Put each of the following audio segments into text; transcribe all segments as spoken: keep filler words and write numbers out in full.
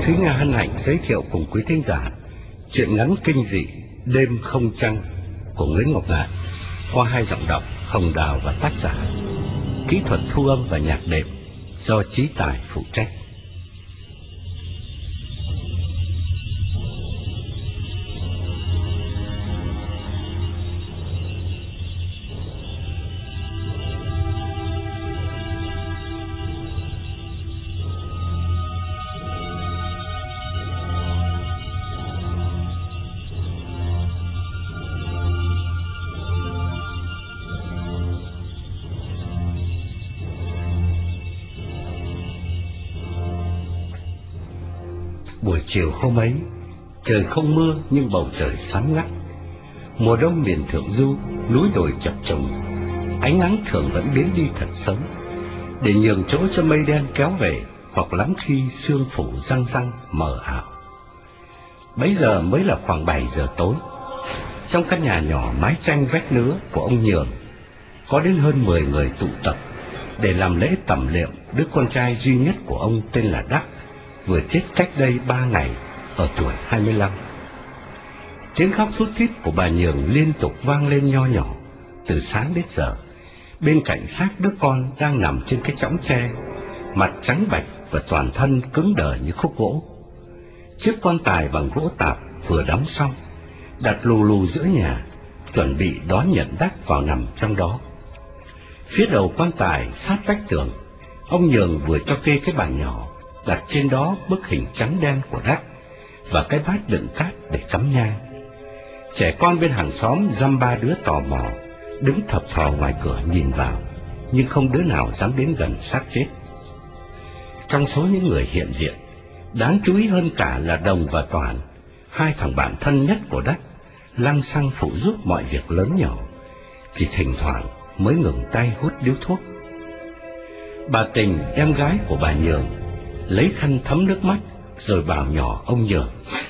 Thúy Nga hân hạnh giới thiệu cùng quý thính giả truyện ngắn kinh dị Đêm Không Trăng của Nguyễn Ngọc Ngạn qua hai giọng đọc Hồng Đào và tác giả. Kỹ thuật thu âm và nhạc đệm do Chí Tài phụ trách. Buổi chiều hôm ấy, trời không mưa nhưng bầu trời sáng ngắt. Mùa đông miền Thượng Du, núi đồi chập trùng, ánh nắng thường vẫn biến đi thật sớm, để nhường chỗ cho mây đen kéo về, hoặc lắm khi sương phủ răng răng mờ ảo. Bấy giờ mới là khoảng bảy giờ tối. Trong căn nhà nhỏ mái tranh vách nứa của ông Nhường, có đến hơn mười người tụ tập để làm lễ tẩm liệm đứa con trai duy nhất của ông tên là Đắc, vừa chết cách đây ba ngày ở tuổi hai mươi lăm. Tiếng khóc thút thít của bà Nhường liên tục vang lên nho nhỏ từ sáng đến giờ, bên cạnh xác đứa con đang nằm trên cái chõng tre, mặt trắng bệch và toàn thân cứng đờ như khúc gỗ. Chiếc quan tài bằng gỗ tạp vừa đóng xong, đặt lù lù giữa nhà, chuẩn bị đón nhận Đắc vào nằm trong đó. Phía đầu quan tài sát vách tường, ông Nhường vừa cho kê cái bàn nhỏ, đặt trên đó bức hình trắng đen của Đắc và cái bát đựng cát để cắm nhang. Trẻ con bên hàng xóm dăm ba đứa tò mò đứng thập thò ngoài cửa nhìn vào, nhưng không đứa nào dám đến gần xác chết. Trong số những người hiện diện, đáng chú ý hơn cả là Đồng và Toàn, hai thằng bạn thân nhất của Đắc, lăng xăng phụ giúp mọi việc lớn nhỏ, chỉ thỉnh thoảng mới ngừng tay hút điếu thuốc. Bà Tình, em gái của bà Nhường, lấy khăn thấm nước mắt rồi bảo nhỏ ông Nhường: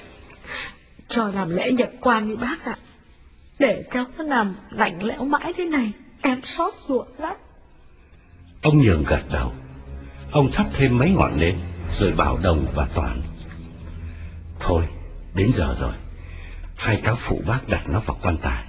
cho làm lễ nhập quan đi bác ạ, để cháu nó nằm lạnh lẽo mãi thế này, em xót ruột lắm. Ông Nhường gật đầu. Ông thắp thêm mấy ngọn nến rồi bảo Đồng và Toàn: thôi, đến giờ rồi, hai cháu phụ bác đặt nó vào quan tài.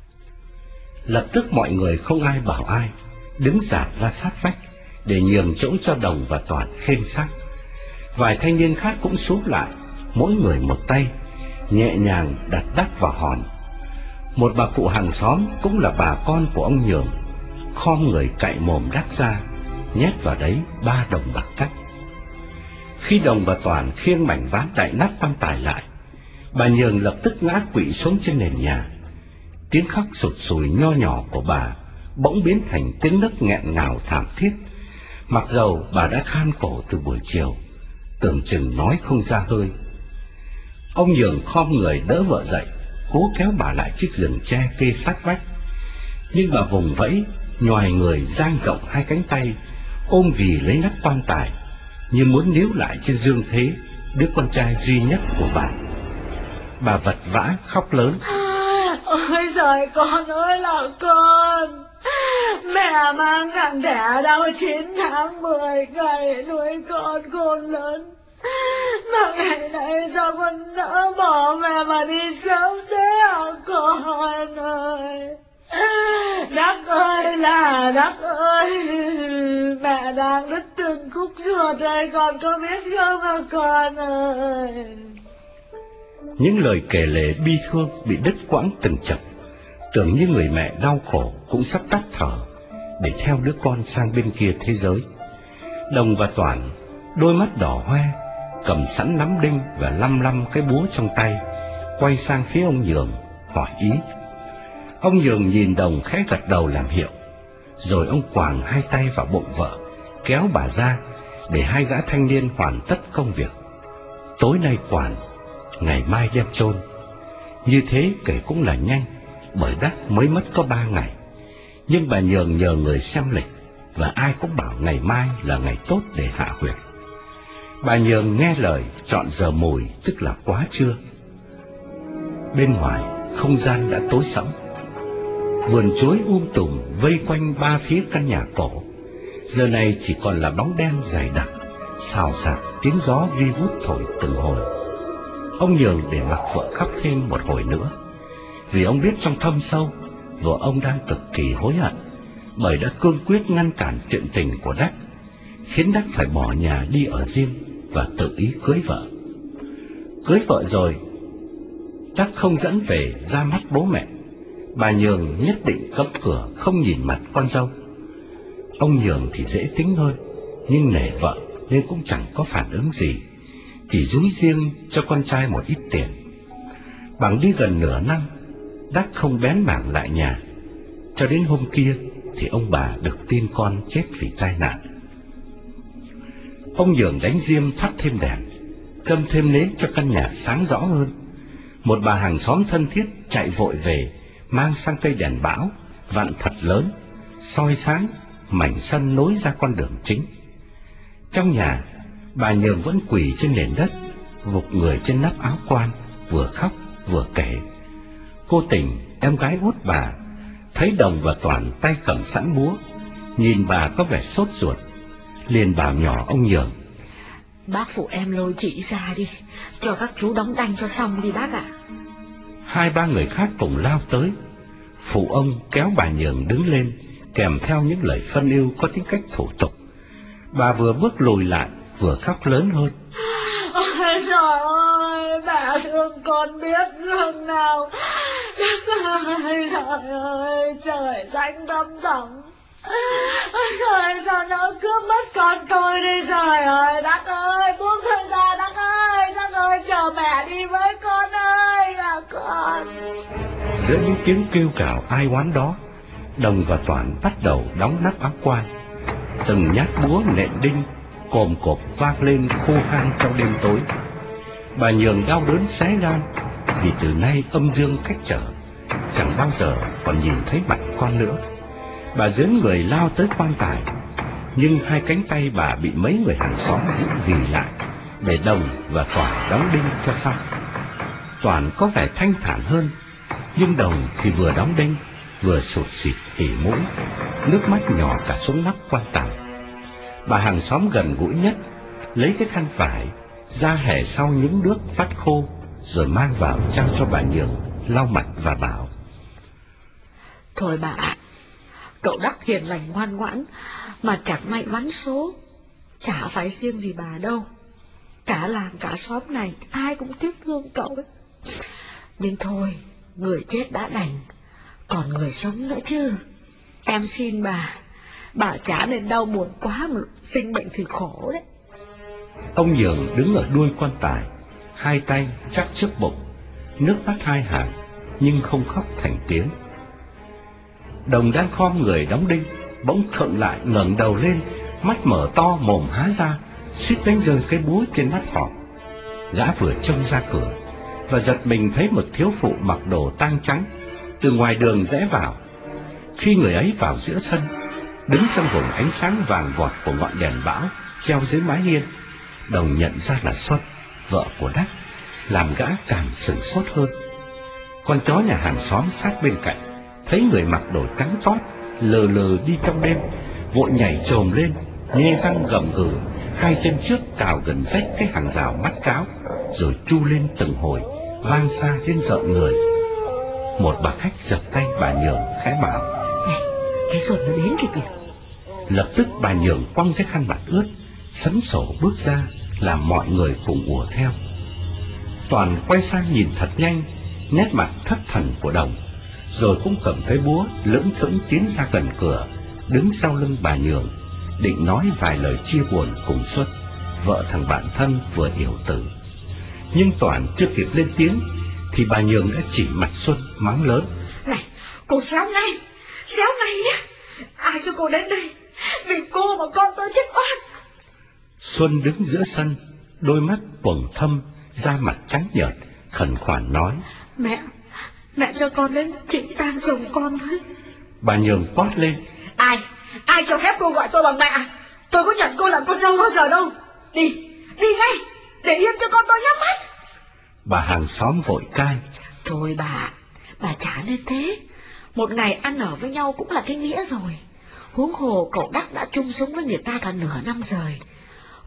Lập tức mọi người không ai bảo ai, đứng dạt ra sát vách để nhường chỗ cho Đồng và Toàn khên xác. Vài thanh niên khác cũng xúm lại, mỗi người một tay, nhẹ nhàng đặt Đắc vào hòn. Một bà cụ hàng xóm cũng là bà con của ông Nhường khom người cạy mồm Đắc ra, nhét vào đấy ba đồng bạc cắt. Khi Đồng và Toàn khiêng mảnh ván đậy nắp quan tài lại, bà Nhường lập tức ngã quỵ xuống trên nền nhà. Tiếng khóc sụt sùi nho nhỏ của bà bỗng biến thành tiếng nấc nghẹn ngào thảm thiết, mặc dầu bà đã khan cổ từ buổi chiều, tưởng chừng nói không ra hơi. Ông Nhường khom người đỡ vợ dậy, cố kéo bà lại chiếc giường tre kê sát vách, nhưng bà vùng vẫy, nhoài người dang rộng hai cánh tay, ôm ghì lấy nắp quan tài, như muốn níu lại trên dương thế đứa con trai duy nhất của bà. Bà vật vã khóc lớn: ôi giời, con ơi là con, mẹ mang thằng đẻ đau chín tháng mười ngày nuôi con khôn lớn, mà ngày nay sao con nỡ bỏ mẹ mà đi sớm thế hả con ơi? Đắc ơi là Đắc ơi, mẹ đang đứt từng khúc ruột đây, con có biết không hả con ơi? Những lời kể lể bi thương bị đứt quãng từng chập, tưởng như người mẹ đau khổ cũng sắp tắt thở để theo đứa con sang bên kia thế giới. Đồng và Toàn, đôi mắt đỏ hoe, cầm sẵn nắm đinh và lăm lăm cái búa trong tay, quay sang phía ông Nhường hỏi ý. Ông Nhường nhìn Đồng khẽ gật đầu làm hiệu, rồi ông quàng hai tay vào bụng vợ, kéo bà ra để hai gã thanh niên hoàn tất công việc. Tối nay quản, ngày mai đem chôn. Như thế kể cũng là nhanh, bởi Đắc mới mất có ba ngày. Nhưng bà Nhường nhờ người xem lịch, và ai cũng bảo ngày mai là ngày tốt để hạ huyệt. Bà Nhường nghe lời, chọn giờ mùi, tức là quá trưa. Bên ngoài không gian đã tối sẫm, vườn chuối um tùm vây quanh ba phía căn nhà cổ giờ này chỉ còn là bóng đen dày đặc, xào xạc tiếng gió vi vút thổi từng hồi. Ông nhường để mặc vợ khóc thêm một hồi nữa, vì ông biết trong thâm sâu vợ ông đang cực kỳ hối hận, bởi đã cương quyết ngăn cản chuyện tình của Đắc, khiến Đắc phải bỏ nhà đi ở riêng và tự ý cưới vợ. Cưới vợ rồi, Đắc không dẫn về ra mắt bố mẹ. Bà Nhường nhất định cấm cửa không nhìn mặt con dâu. Ông Nhường thì dễ tính hơn, nhưng nể vợ nên cũng chẳng có phản ứng gì, chỉ dúi riêng cho con trai một ít tiền. Bằng đi gần nửa năm, Đắc không bén mảng lại nhà. Cho đến hôm kia thì ông bà được tin con chết vì tai nạn. Ông Nhường đánh diêm thắp thêm đèn, châm thêm nến cho căn nhà sáng rõ hơn. Một bà hàng xóm thân thiết chạy vội về, mang sang cây đèn bão vặn thật lớn, soi sáng mảnh sân nối ra con đường chính. Trong nhà, bà Nhường vẫn quỳ trên nền đất, gục người trên nắp áo quan, vừa khóc vừa kể. Cô Tình, em gái út bà, thấy Đồng và Toàn tay cầm sẵn búa, nhìn bà có vẻ sốt ruột, liền bảo nhỏ ông Nhường: Bác phụ em lôi chị ra đi, cho các chú đóng đanh cho xong đi bác ạ. Hai ba người khác cùng lao tới. Phụ ông kéo bà Nhường đứng lên, kèm theo những lời phân ưu có tính cách thủ tục. Bà vừa bước lùi lại, vừa khóc lớn hơn. Ôi trời ơi, mẹ thương con biết thương nào. Ôi trời ơi, trời xanh thăm thẳm. Ôi trời, sao nó cướp mất con tôi đi trời ơi. Đắc ơi, buông tôi ra Đắc ơi. Đắc ơi, chờ mẹ đi với con ơi, là con. Giữa những tiếng kêu gào ai oán đó, Đồng và Toản bắt đầu đóng nắp áo quan. Từng nhát búa nện đinh cồm cộp vang lên khô khan trong đêm tối. Bà Nhường đau đớn xé gan, vì từ nay âm dương cách trở, chẳng bao giờ còn nhìn thấy mặt con nữa. Bà dướn người lao tới quan tài, nhưng hai cánh tay bà bị mấy người hàng xóm giữ ghì lại, để Đồng và Toản đóng đinh cho xong. Toản có vẻ thanh thản hơn, nhưng Đồng thì vừa đóng đinh vừa sụt sịt tỉ mũi, nước mắt nhỏ cả xuống nắp quan tài. Bà hàng xóm gần gũi nhất lấy cái khăn vải ra hẻ sau những nước vắt khô, rồi mang vào trao cho bà Nhường lau mặt và bảo: Thôi bà ạ, cậu Đắc hiền lành ngoan ngoãn, mà chẳng may bắn số, chả phải riêng gì bà đâu. Cả làng cả xóm này ai cũng tiếc thương cậu ấy. Nhưng thôi, người chết đã đành, còn người sống nữa chứ. Em xin bà, bà chả nên đau buồn quá mà sinh bệnh thì khổ đấy. Ông Nhường đứng ở đuôi quan tài, hai tay chắp trước bụng, nước mắt hai hàng, nhưng không khóc thành tiếng. Đồng đang khom người đóng đinh, bỗng khựng lại, ngẩng đầu lên, mắt mở to mồm há ra, suýt đánh rơi cái búa trên nắp hòm. Gã vừa trông ra cửa và giật mình thấy một thiếu phụ mặc đồ tang trắng từ ngoài đường rẽ vào. Khi người ấy vào giữa sân, đứng trong vùng ánh sáng vàng vọt của ngọn đèn bão treo dưới mái hiên, Đồng nhận ra là Xuân, vợ của Đắc, làm gã càng sửng sốt hơn. Con chó nhà hàng xóm sát bên cạnh thấy người mặc đồ trắng toát lờ lờ đi trong đêm, vội nhảy chồm lên, nhe răng gầm gừ, hai chân trước cào gần rách cái hàng rào mắt cáo, rồi chu lên từng hồi, vang xa đến rợn người. Một bà khách giật tay bà Nhường khẽ bảo: Này, cái Xuân nó đến kìa kìa. Lập tức bà Nhường quăng cái khăn mặt ướt, sấn sổ bước ra, làm mọi người cùng ùa theo. Toàn quay sang nhìn thật nhanh nét mặt thất thần của Đồng, rồi cũng cầm cái búa lững thững tiến ra gần cửa, đứng sau lưng bà Nhường, định nói vài lời chia buồn cùng Xuân, vợ thằng bạn thân vừa yểu tử. Nhưng Toàn chưa kịp lên tiếng thì bà Nhường đã chỉ mặt Xuân mắng lớn: Này, cô xéo ngay, xéo ngay nhé. Ai cho cô đến đây? Vì cô mà con tôi chết oan. Xuân đứng giữa sân, đôi mắt quầng thâm, da mặt trắng nhợt, khẩn khoản nói: Mẹ, mẹ cho con đến chị tang chồng con với. Bà Nhường quát lên: Ai, ai cho phép cô gọi tôi bằng mẹ? Tôi có nhận cô làm con dâu bao giờ đâu. Đi, đi ngay, để yên cho con tôi nhắm mắt. Bà hàng xóm vội can: Thôi bà, bà chả nên thế. Một ngày ăn ở với nhau cũng là cái nghĩa rồi. Huống hồ cậu Đắc đã chung sống với người ta cả nửa năm rồi.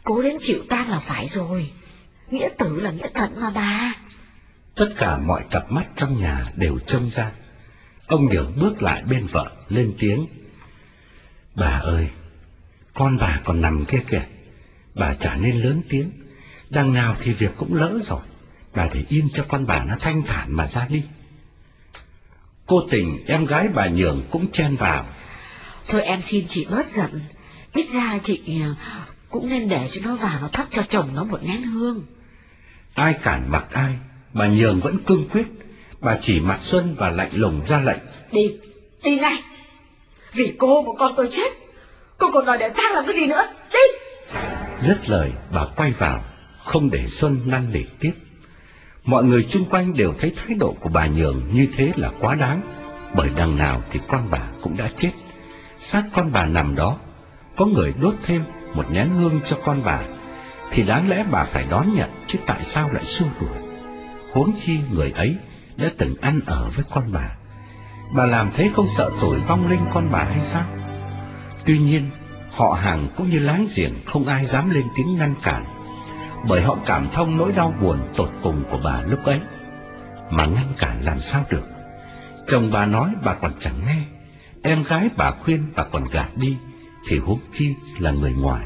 Cố đến chịu tang là phải rồi. Nghĩa tử là nghĩa thật mà bà. Tất cả mọi cặp mắt trong nhà đều trông ra. Ông Nhường bước lại bên vợ lên tiếng: Bà ơi, con bà còn nằm kia kìa. Bà chả nên lớn tiếng. Đằng nào thì việc cũng lỡ rồi. Bà để yên cho con bà nó thanh thản mà ra đi. Cô Tình, em gái bà Nhường cũng chen vào: Thôi em xin chị bớt giận. Ít ra chị cũng nên để cho nó vào nó thắp cho chồng nó một nén hương. Ai cản mặc ai, bà Nhường vẫn cương quyết. Bà chỉ mặt Xuân và lạnh lùng ra lệnh: Đi, đi ngay. Vì cô một con tôi chết, cô còn đòi để tang làm cái gì nữa? Đi. Dứt lời, bà quay vào, không để Xuân năn nỉ tiếp. Mọi người chung quanh đều thấy thái độ của bà Nhường như thế là quá đáng, bởi đằng nào thì con bà cũng đã chết. Xác con bà nằm đó, có người đốt thêm một nén hương cho con bà, thì đáng lẽ bà phải đón nhận, chứ tại sao lại xua đuổi? Huống chi người ấy đã từng ăn ở với con bà. Bà làm thế không sợ tội vong linh con bà hay sao? Tuy nhiên, họ hàng cũng như láng giềng không ai dám lên tiếng ngăn cản, bởi họ cảm thông nỗi đau buồn tột cùng của bà lúc ấy. Mà ngăn cản làm sao được? Chồng bà nói bà còn chẳng nghe, em gái bà khuyên bà còn gạt đi, thì huống chi là người ngoài.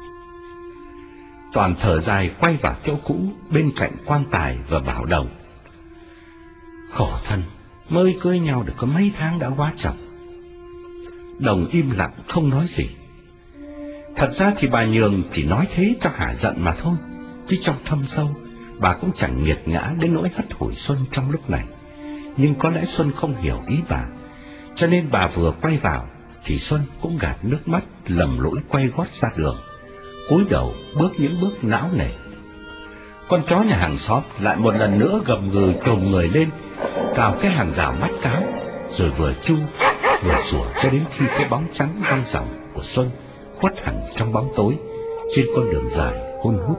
Toàn thở dài quay vào chỗ cũ bên cạnh quan tài và bảo Đồng: Khổ thân, mới cưới nhau được có mấy tháng đã quá chồng. Đồng im lặng không nói gì. Thật ra thì bà Nhường chỉ nói thế cho hả giận mà thôi, chứ trong thâm sâu bà cũng chẳng nghiệt ngã đến nỗi hất hủi Xuân trong lúc này. Nhưng có lẽ Xuân không hiểu ý bà, cho nên bà vừa quay vào thì Xuân cũng gạt nước mắt lầm lũi quay gót ra đường, cúi đầu bước những bước não nề. Con chó nhà hàng xóm lại một lần nữa gầm gừ chồm người lên, cào cái hàng rào bắt cáo, rồi vừa chu vừa sủa cho đến khi cái bóng trắng rong ròng của Xuân khuất hẳn trong bóng tối trên con đường dài hun hút.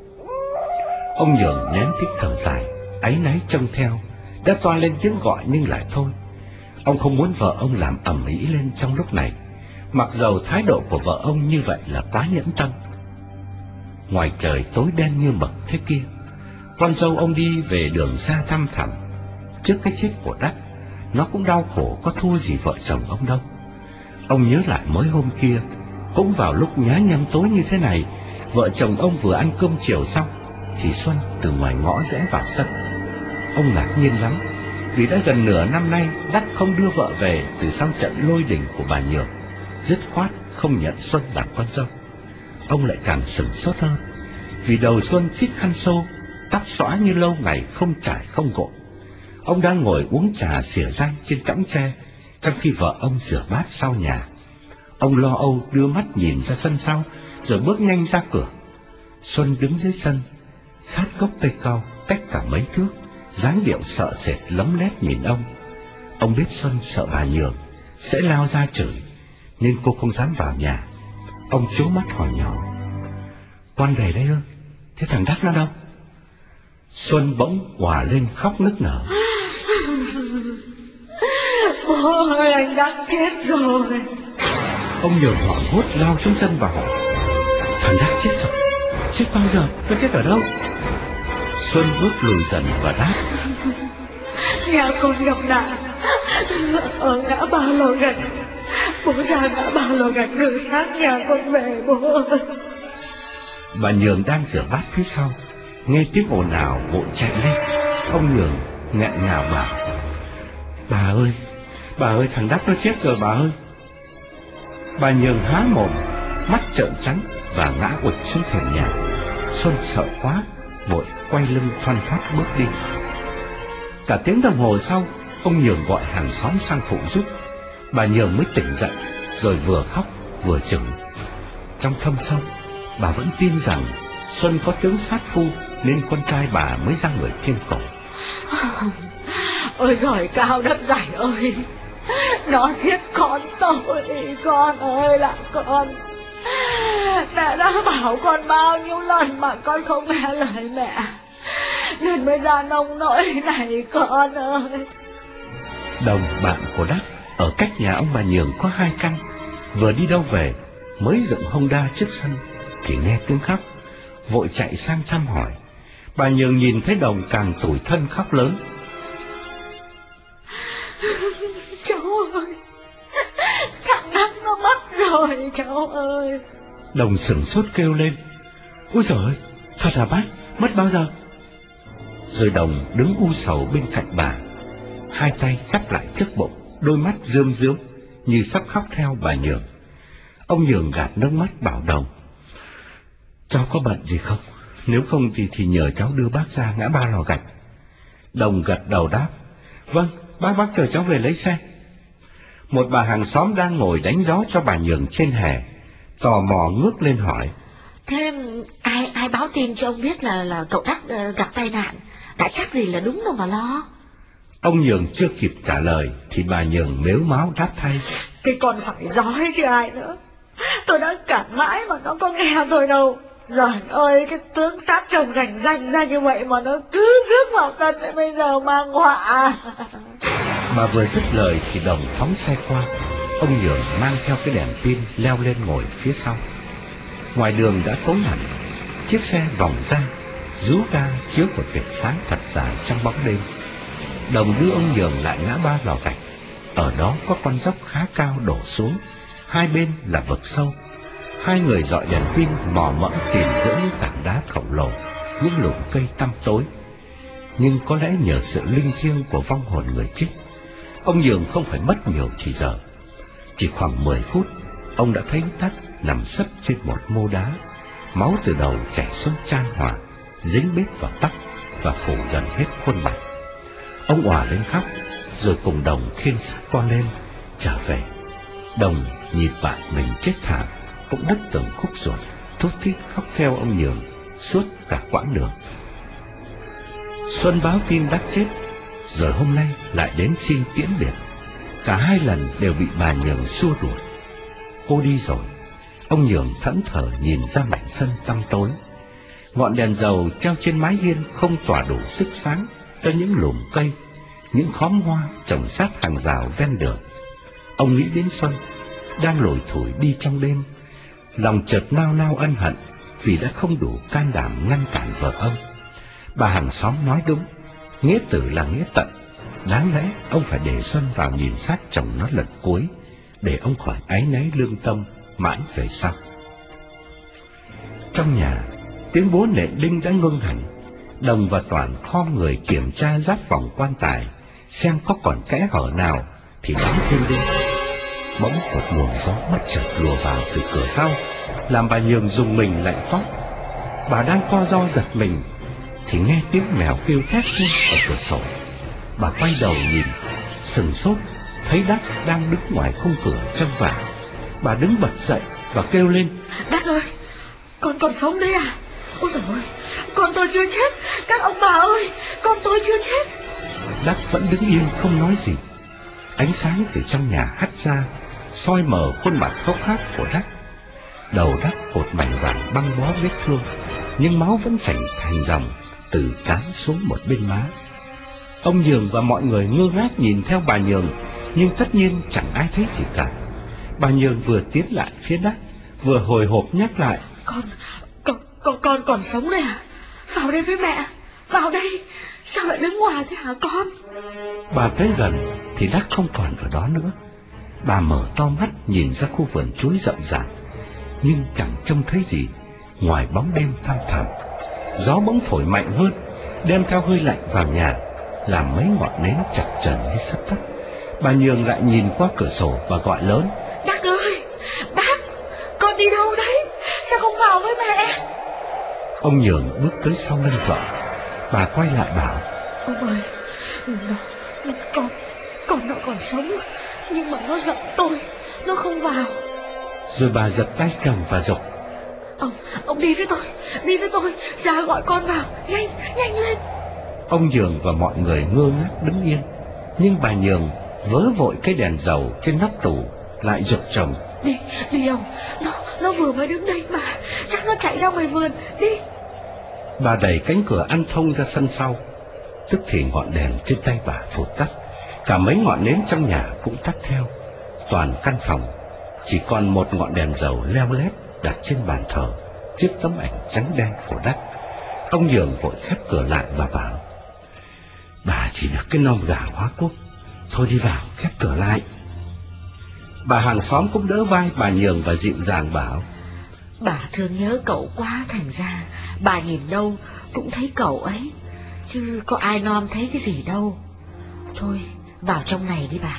Ông Nhường nén tiếng thở dài, áy náy trông theo, đã toan lên tiếng gọi nhưng lại thôi. Ông không muốn vợ ông làm ầm ĩ lên trong lúc này, mặc dầu thái độ của vợ ông như vậy là quá nhẫn tâm. Ngoài trời tối đen như mực thế kia, con dâu ông đi về đường xa thăm thẳm. Trước cái chết của Đắc, nó cũng đau khổ có thua gì vợ chồng ông đâu. Ông nhớ lại mới hôm kia, cũng vào lúc nhá nhem tối như thế này, vợ chồng ông vừa ăn cơm chiều xong thì Xuân từ ngoài ngõ rẽ vào sân. Ông ngạc nhiên lắm, vì đã gần nửa năm nay Đắc không đưa vợ về từ sau trận lôi đình của bà Nhường, dứt khoát không nhận Xuân làm con dâu. Ông lại càng sửng sốt hơn, vì đầu Xuân chít khăn xô, tóc xõa như lâu ngày không trải không gội. Ông đang ngồi uống trà xỉa răng trên chõng tre, trong khi vợ ông rửa bát sau nhà. Ông lo âu đưa mắt nhìn ra sân sau, rồi bước nhanh ra cửa. Xuân đứng dưới sân, sát gốc cây cau cách cả mấy thước, dáng điệu sợ sệt lấm lét nhìn ông. Ông biết Xuân sợ bà Nhường sẽ lao ra chửi, nên cô không dám vào nhà. Ông trố mắt hỏi nhỏ: Con về đây ư? Thế thằng Đắc nó đâu? Xuân bỗng òa lên khóc nức nở: Bố ơi, anh Đắc chết rồi. Ông Nhường hoảng hốt lao xuống sân và hỏi: Thằng Đắc chết rồi? Chết bao giờ? Nó chết ở đâu? Xuân bước lùi dần và đáp: Nhà con gặp nạn ở ngã ba Lò Gạch. Bố ra ngã ba Lò Gạch đưa xác nhà con về bố ơi. Bà Nhường đang rửa bát phía sau, nghe tiếng ồn ào vội chạy lên. Ông Nhường nghẹn ngào bảo: Bà ơi, bà ơi, thằng Đắc nó chết rồi bà ơi. Bà Nhường há mồm, mắt trợn trắng và ngã ụt xuống thềm nhà. Xuân sợ quá, vội quay lưng thoăn thoắt bước đi. Cả tiếng đồng hồ sau, ông Nhường gọi hàng xóm sang phụ giúp. Bà Nhường mới tỉnh dậy, rồi vừa khóc vừa chửi. Trong thâm sâu, bà vẫn tin rằng Xuân có tướng sát phu, nên con trai bà mới ra người thiên cổ. Ôi giời cao đất dày ơi, nó giết con tôi. Con ơi là con, mẹ đã bảo con bao nhiêu lần mà con không nghe lời mẹ, nên mới ra nông nỗi này con ơi. Đồng, bạn của Đắc, ở cách nhà ông bà Nhường có hai căn, vừa đi đâu về mới dựng Honda trước sân, thì nghe tiếng khóc, vội chạy sang thăm hỏi. Bà Nhường nhìn thấy Đồng càng tủi thân khóc lớn. Cháu ơi, thằng Đắc nó mất rồi cháu ơi. Đồng sửng sốt kêu lên: Ôi giời ơi, thật là bác, mất bao giờ? Rồi Đồng đứng u sầu bên cạnh bà, hai tay chắp lại trước bụng, đôi mắt rơm rớm như sắp khóc theo bà Nhường. Ông Nhường gạt nước mắt bảo Đồng: Cháu có bận gì không? Nếu không thì thì nhờ cháu đưa bác ra ngã ba Lò Gạch. Đồng gật đầu đáp: Vâng, bác bác chờ cháu về lấy xe. Một bà hàng xóm đang ngồi đánh gió cho bà Nhường trên hè, tò mò ngước lên hỏi: Thế ai ai báo tin cho ông biết là là cậu Đắc uh, gặp tai nạn? Đã chắc gì là đúng đâu mà lo. Ông Nhường chưa kịp trả lời thì bà Nhường mếu máo đáp thay: Thì còn phải giói chứ ai nữa. Tôi đã cản mãi mà nó có nghe tôi đâu. Giời ơi, cái tướng sát chồng rành rành ra như vậy mà nó cứ rước vào tân lại bây giờ mang họa. Bà vừa dứt lời thì Đồng phóng xe qua. Ông Nhường mang theo cái đèn pin leo lên ngồi phía sau. Ngoài đường đã tối hẳn, chiếc xe vòng ra, rú ga chiếu một vệt sáng thật dài trong bóng đêm. Đồng đưa ông Nhường lại ngã ba Lò Gạch. Ở đó có con dốc khá cao đổ xuống, hai bên là vực sâu. Hai người dọi đèn pin mò mẫm tìm giữa những tảng đá khổng lồ, những lùm cây tăm tối. Nhưng có lẽ nhờ sự linh thiêng của vong hồn người chết, ông Nhường không phải mất nhiều thì giờ. Chỉ khoảng mười phút, ông đã thấy Đắc nằm sấp trên một mô đá, máu từ đầu chảy xuống chan hòa, dính bết vào tóc và phủ gần hết khuôn mặt. Ông òa lên khóc, rồi cùng Đồng khiêng xác con lên trở về. Đồng nhìn bạn mình chết thảm, cũng đứt từng khúc ruột, thút thít khóc theo ông Nhường suốt cả quãng đường. Xuân báo tin Đắc chết, rồi hôm nay lại đến xin tiễn biệt. Cả hai lần đều bị bà Nhường xua đuổi. Cô đi rồi, ông Nhường thẫn thờ nhìn ra mảnh sân tăm tối. Ngọn đèn dầu treo trên mái hiên không tỏa đủ sức sáng cho những lùm cây, những khóm hoa trồng sát hàng rào ven đường. Ông nghĩ đến Xuân đang lủi thủi đi trong đêm, lòng chợt nao nao ân hận vì đã không đủ can đảm ngăn cản vợ ông. Bà hàng xóm nói đúng, nghĩa tử là nghĩa tận. Đáng lẽ ông phải để Xuân vào nhìn xác chồng nó lần cuối, để ông khỏi áy náy lương tâm mãi về sau. Trong nhà, tiếng búa nện đinh đã ngưng hẳn. Đồng và Toàn khom người kiểm tra giáp vòng quan tài, xem có còn kẽ hở nào thì đóng thêm đinh. Bỗng một luồng gió bất chợt lùa vào từ cửa sau, làm bà Nhường rùng mình lạnh toát. Bà đang co ro giật mình thì nghe tiếng mèo kêu thét lên ở cửa sổ. Bà quay đầu nhìn, sừng sốt thấy Đắc đang đứng ngoài khung cửa trong vải. Bà đứng bật dậy và kêu lên: Đắc ơi, con còn sống đấy à? Ôi giời ơi, con tôi chưa chết. Các ông bà ơi, con tôi chưa chết. Đắc vẫn đứng yên không nói gì. Ánh sáng từ trong nhà hắt ra, soi mờ khuôn mặt khóc khát của Đắc. Đầu Đắc một mảnh vải băng bó vết thương, nhưng máu vẫn chảy thành dòng từ trán xuống một bên má. Ông Nhường và mọi người ngơ ngác nhìn theo bà Nhường, nhưng tất nhiên chẳng ai thấy gì cả. Bà Nhường vừa tiến lại phía Đắc, vừa hồi hộp nhắc lại: Con, con, con, con còn sống đấy à? Vào đây với mẹ, vào đây. Sao lại đứng ngoài thế hả con? Bà tới gần thì Đắc không còn ở đó nữa. Bà mở to mắt nhìn ra khu vườn chuối rậm rạp, nhưng chẳng trông thấy gì ngoài bóng đêm thăm thẳm. Gió bỗng thổi mạnh hơn, đem theo hơi lạnh vào nhà, làm mấy ngọn nến chập chờn như sắp tắt. Bà Nhường lại nhìn qua cửa sổ và gọi lớn: Đắc ơi, Đắc, con đi đâu đấy? Sao không vào với mẹ? Ông Nhường bước tới sau lưng vợ. Bà quay lại bảo: Ông ơi, nó, nó, con, con nó còn sống, nhưng mà nó giận tôi, nó không vào. Rồi bà giật tay chồng và giục: Ông, ông đi với tôi, đi với tôi, ra gọi con vào, nhanh, nhanh lên. Ông Nhường và mọi người ngơ ngác đứng yên, nhưng bà Nhường vớ vội cái đèn dầu trên nắp tủ, lại giục chồng: Đi, đi ông, nó, nó vừa mới đứng đây mà, chắc nó chạy ra ngoài vườn, đi. Bà đẩy cánh cửa ăn thông ra sân sau. Tức thì ngọn đèn trên tay bà vụt tắt, cả mấy ngọn nến trong nhà cũng tắt theo. Toàn căn phòng chỉ còn một ngọn đèn dầu leo lét đặt trên bàn thờ. trước tấm ảnh trắng đen của Đắc. Ông Nhường vội khép cửa lại và bảo: bà chỉ được cái nom gà hóa quốc, thôi đi vào khép cửa lại. Bà hàng xóm cũng đỡ vai bà Nhường và dịu dàng bảo: bà thương nhớ cậu quá, thành ra bà nhìn đâu cũng thấy cậu ấy, chứ có ai nom thấy cái gì đâu. Thôi vào trong này đi bà.